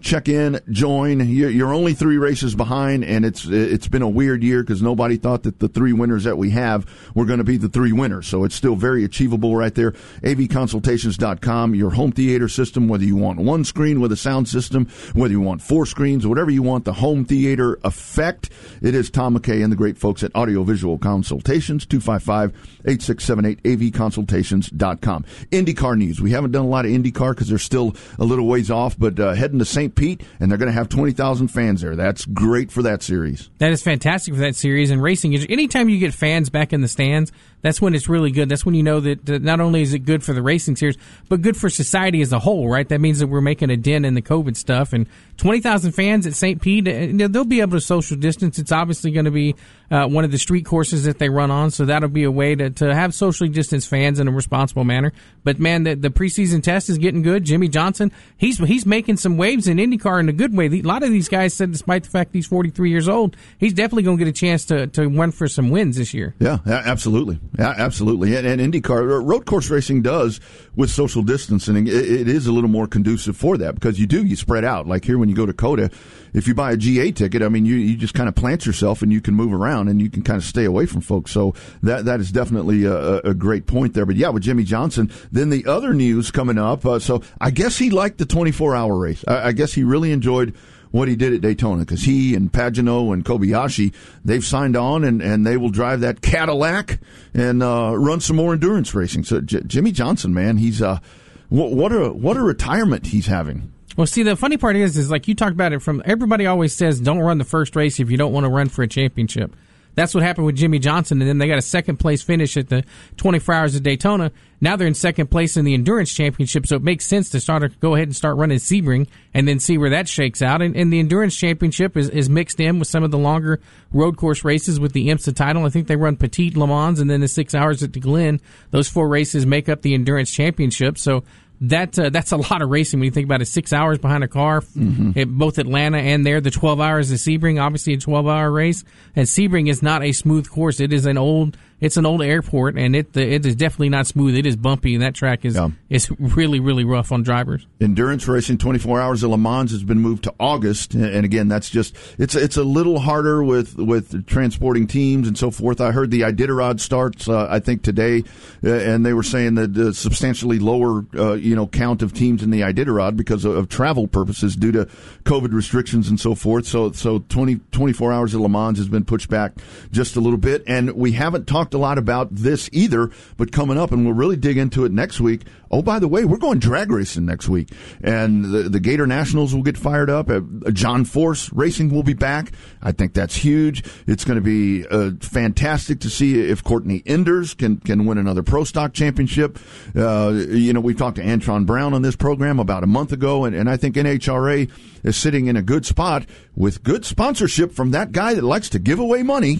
check in, join. You're, you're only three races behind, and it's it's been a weird year because nobody thought that the three winners that we have were going to be the three winners. So it's still very achievable right there. A V consultations dot com, your home theater system, whether you want one screen with a sound system, whether you want four screens, whatever you want, the home theater effect. It is Tom McKay and the great folks at Audiovisual Consultations, two five five, eight six seven eight, A V consultations dot com. IndyCar news. We haven't done a lot of IndyCar because they're still a little ways off, but uh, heading to Saint Pete, and they're going to have twenty thousand fans there. That's great for that series. That is fantastic for that series. And racing, anytime you get fans back in the stands, that's when it's really good. That's when you know that, that not only is it good for the racing series, but good for society as a whole, right? That means that we're making a dent in the COVID stuff. And twenty thousand fans at Saint Pete, they'll be able to social distance. It's obviously going to be uh, one of the street courses that they run on, so that'll be a way to, to have socially distanced fans in a responsible manner. But, man, the, the preseason test is getting good. Jimmie Johnson, he's he's making some waves in IndyCar in a good way. A lot of these guys said, despite the fact he's forty-three years old, he's definitely going to get a chance to, to run for some wins this year. Yeah, absolutely. Yeah, absolutely. And, and IndyCar, road course racing does with social distancing, it, it is a little more conducive for that because you do, you spread out. Like here when you go to COTA, if you buy a G A ticket, I mean, you, you just kind of plant yourself and you can move around and you can kind of stay away from folks. So that that is definitely a, a great point there. But yeah, with Jimmie Johnson, then the other news coming up. Uh, so I guess he liked the twenty-four hour race. I, I guess he really enjoyed what he did at Daytona because he and Pagenaud and Kobayashi, they've signed on and, and they will drive that Cadillac and uh, run some more endurance racing. So J- Jimmie Johnson, man, he's uh, what, what a what a retirement he's having. Well, see, the funny part is, is like you talked about it from, everybody always says don't run the first race if you don't want to run for a championship. That's what happened with Jimmie Johnson, and then they got a second place finish at the twenty-four hours of Daytona. Now they're in second place in the Endurance Championship, so it makes sense to start to go ahead and start running Sebring and then see where that shakes out. And, and the Endurance Championship is, is mixed in with some of the longer road course races with the IMSA title. I think they run Petite Le Mans and then the six hours at the Glen. Those four races make up the Endurance Championship, so That uh, that's a lot of racing when you think about it. Six hours behind a car, mm-hmm. at both Atlanta and there. The twelve hours of Sebring, obviously a twelve-hour race. And Sebring is not a smooth course. It is an old, it's an old airport, and it it is definitely not smooth. It is bumpy, and that track is yeah. is really really rough on drivers. Endurance racing, twenty-four hours of Le Mans has been moved to August, and again, that's just it's it's a little harder with with transporting teams and so forth. I heard the Iditarod starts, uh, I think today, uh, and they were saying that uh, substantially lower. Uh, you know, count of teams in the Iditarod because of, of travel purposes due to COVID restrictions and so forth. So, so twenty, twenty-four hours of Le Mans has been pushed back just a little bit. And we haven't talked a lot about this either, but coming up, and we'll really dig into it next week. Oh, by the way, we're going drag racing next week, and the, the Gator Nationals will get fired up. Uh, John Force Racing will be back. I think that's huge. It's going to be uh, fantastic to see if Courtney Enders can, can win another Pro Stock Championship. Uh, you know, we talked to Antron Brown on this program about a month ago, and, and I think N H R A is sitting in a good spot with good sponsorship from that guy that likes to give away money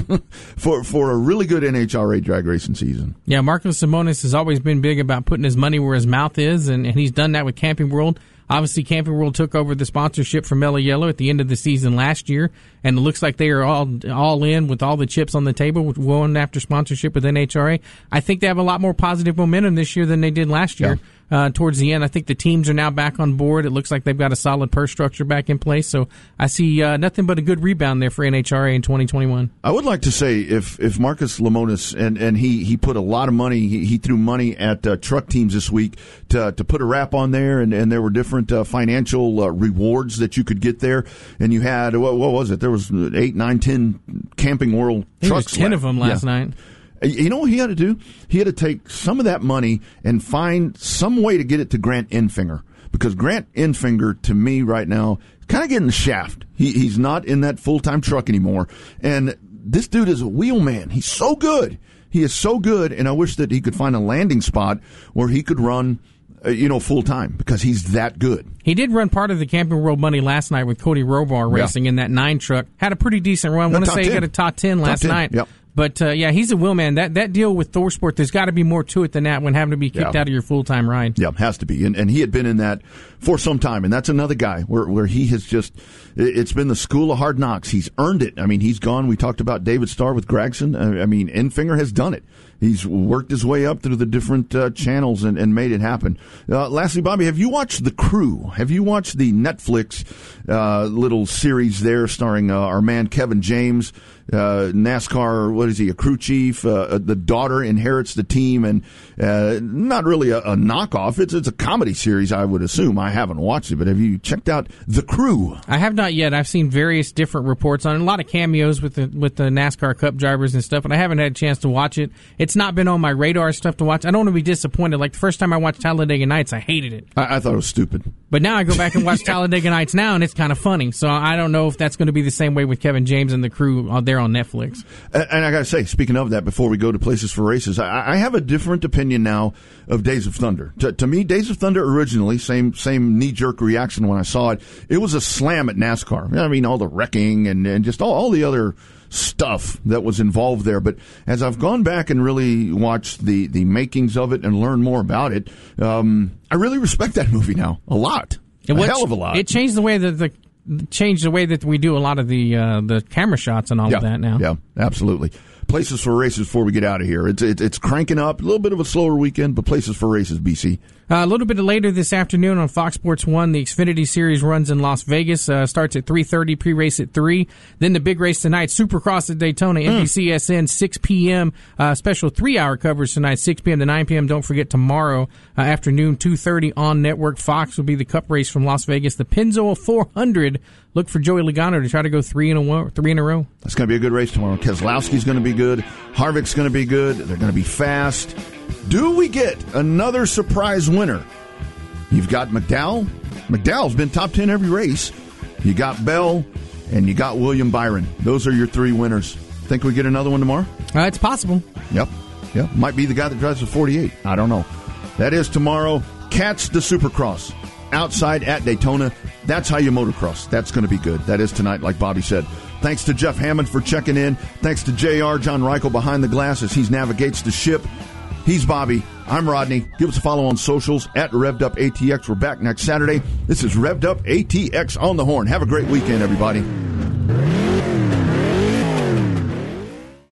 for for a really good N H R A drag racing season. Yeah, Marcos Simonis has always been big about putting his money where his mouth is, and, and he's done that with Camping World. Obviously, Camping World took over the sponsorship from Mellow Yellow at the end of the season last year, and it looks like they are all all in with all the chips on the table, going after sponsorship with N H R A. I think they have a lot more positive momentum this year than they did last year. Yeah. Uh, towards the end, I think the teams are now back on board. It looks like they've got a solid purse structure back in place. So I see uh, nothing but a good rebound there for N H R A in twenty twenty-one. I would like to say if if Marcus Lemonis, and, and he, he put a lot of money, he, he threw money at uh, truck teams this week to to put a wrap on there, and, and there were different uh, financial uh, rewards that you could get there. And you had, what, what was it? There was eight, nine, ten Camping World There trucks. was ten left. of them last yeah. night. You know what he had to do? He had to take some of that money and find some way to get it to Grant Enfinger. Because Grant Enfinger, to me right now, is kind of getting the shaft. He, he's not in that full-time truck anymore. And this dude is a wheelman. He's so good. He is so good, and I wish that he could find a landing spot where he could run, uh, you know, full-time, because he's that good. He did run part of the Camping World money last night with Cody Robar racing yeah. in that nine truck. Had a pretty decent run. I want to say ten. He got a top ten last top ten. night. Yep. But, uh, yeah, he's a wheelman. That that deal with ThorSport, there's got to be more to it than that when having to be kicked yeah. out of your full-time ride. Yeah, has to be. And, and he had been in that for some time. And that's another guy where, where he has just, it's been the school of hard knocks. He's earned it. I mean, he's gone. We talked about David Starr with Gragson. I mean, Enfinger has done it. he's worked his way up through the different uh, channels and, and made it happen. Uh, lastly, Bobby, have you watched The Crew? Have you watched the Netflix uh, little series there starring uh, our man Kevin James? Uh, NASCAR, what is he, a crew chief? Uh, the daughter inherits the team, and uh, not really a, a knockoff. It's it's a comedy series, I would assume. I haven't watched it, but have you checked out The Crew? I have not yet. I've seen various different reports on it, a lot of cameos with the with the NASCAR Cup drivers and stuff, but I haven't had a chance to watch it. It's not been on my radar stuff to watch. I don't want to be disappointed. Like the first time I watched Talladega Nights, I hated it. I, I thought it was stupid. But now I go back and watch Talladega Nights now, and it's kind of funny. So I don't know if that's going to be the same way with Kevin James and The Crew out there on Netflix. And, and I got to say, speaking of that, before we go to Places for Races, I, I have a different opinion now of Days of Thunder. To, to me, Days of Thunder originally, same same knee-jerk reaction when I saw it, it was a slam at NASCAR. I mean, all the wrecking and, and just all, all the other stuff that was involved there. But as I've gone back and really watched the, the makings of it and learned more about it, um, I really respect that movie now a lot. A Which, hell of a lot. It changed the way that the changed the way that we do a lot of the uh, the camera shots and all yeah, of that now. Yeah, absolutely. Places for Races before we get out of here. It's it, it's cranking up. A little bit of a slower weekend, but Places for Races, B C. Uh, a little bit later this afternoon on Fox Sports one, the Xfinity Series runs in Las Vegas. Uh, starts at three thirty, pre-race at three. Then the big race tonight, Supercross at Daytona, mm. N B C S N, six p.m. Uh, special three-hour coverage tonight, six p.m. to nine p.m. Don't forget tomorrow uh, afternoon, two thirty on Network Fox will be the Cup race from Las Vegas. The Pennzoil four hundred. Look for Joey Logano to try to go three in a row. Three in a row. That's going to be a good race tomorrow. Keselowski's going to be good. Harvick's going to be good. They're going to be fast. Do we get another surprise winner? You've got McDowell. McDowell's been top ten every race. You got Bell, and you got William Byron. Those are your three winners. Think we get another one tomorrow? Uh, it's possible. Yep. Yep. Might be the guy that drives the forty-eight. I don't know. That is tomorrow. Catch the Supercross outside at Daytona. That's how you motocross. That's going to be good. That is tonight, like Bobby said. Thanks to Jeff Hammond for checking in. Thanks to J R, John Reichel, behind the glass as he navigates the ship. He's Bobby. I'm Rodney. Give us a follow on socials at Revved Up A T X. We're back next Saturday. This is Revved Up A T X on the Horn. Have a great weekend, everybody.